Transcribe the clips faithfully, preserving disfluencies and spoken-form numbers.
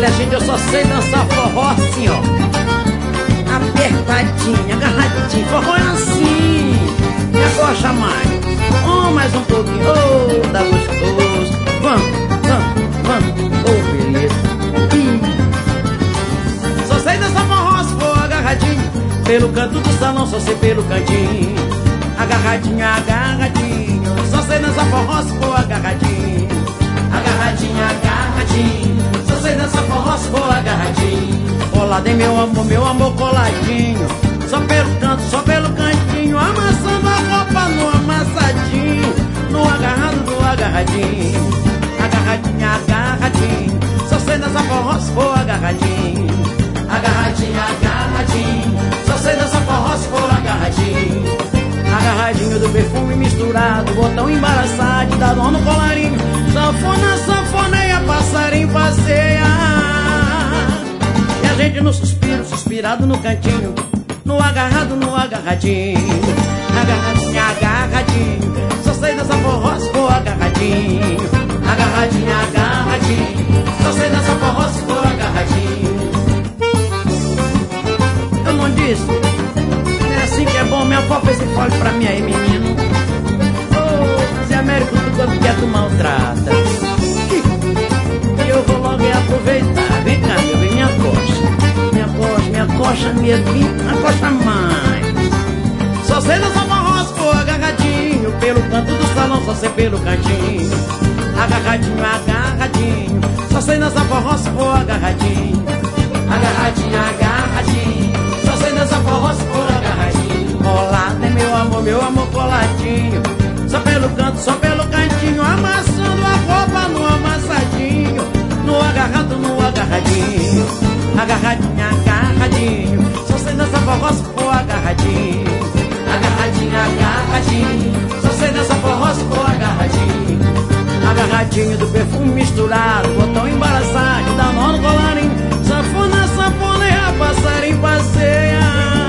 Olha, gente, eu só sei dançar forró assim, ó, apertadinha, agarradinha. Forró é assim, me agocha mais. Oh, mais um pouquinho, oh, dá gostoso. Vamos, vamos, vamos, oh, beleza. Ih. Só sei dançar forró se for agarradinho. Pelo canto do salão, só sei pelo cantinho. Agarradinha, agarradinho. Só sei dançar forró se for agarradinho. Agarradinha, agarradinho. Só sei dançar forró se for agarradinho. Coladinho, meu amor, meu amor coladinho. Só pelo canto, só pelo cantinho. Amassando a roupa no amassadinho. No agarrado, no agarradinho. Agarradinha, agarradinho. Só sei dançar forró se for agarradinho. Agarradinha, agarradinho. Só sei dançar forró se for agarradinho. Agarradinho do perfume misturado, botão embaraçado, dá dó no colarinho. Sanfona, sanfoneia, passarinho passeia. E a gente no suspiro, suspirado no cantinho. No agarrado, no agarradinho. Agarradinha, agarradinho. Só sei dançar forró se for agarradinho. Agarradinha, agarradinho. Só sei dançar forró se for agarradinho. Eu não disse? Não é assim que é bom? Minha avó fez esse fole pra mim aí, menino. Ô, Zé Américo, tu quanto que é tu maltrata. E eu vou logo aproveitar. Vem cá, meu bem, me acosta. Me acosta, me acosta mesmo. Me acosta mais. Só sei dançar forró se for agarradinho. Pelo canto do salão, só sei pelo cantinho. Agarradinho, agarradinho. Só sei dançar forró se for agarradinho. Agarradinho, agarradinho. Só sei dançar forró se for agarradinho. Colado é meu amor, meu amor coladinho. Só pelo canto, só pelo cantinho. Amassando a roupa no amassadinho. No agarrado, no agarradinho. Agarradinho, agarradinho. Só sei dançar forró se for agarradinho. Agarradinho, agarradinho. Só sei dançar forró se for agarradinho. Agarradinho do perfume misturado, botão embaraçado, dá nó no colarinho. Sanfona, sanfoneia, passarinho passeia.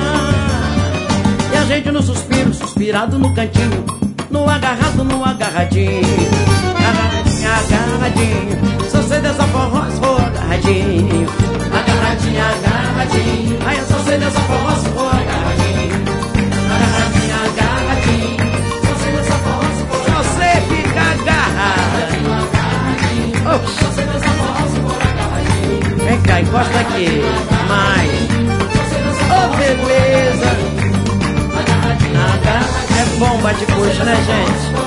E a gente no suspiro, suspirado no cantinho. No agarrado, no agarradinho. Agarradinho, agarradinho. Só sei dessa forró se for agarradinho. Agarradinho, agarradinho. Ai, eu só sei dessa forró se for agarradinho. Agarradinho, agarradinho. Só sei dessa forró se for agarradinho. Só sei ficar agarrado. Agarradinho, agarradinho. Só sei dessa forró se for agarradinho. Vem cá, encosta aqui. Mais. Oh, beleza. É bom bate-coxa, né, gente?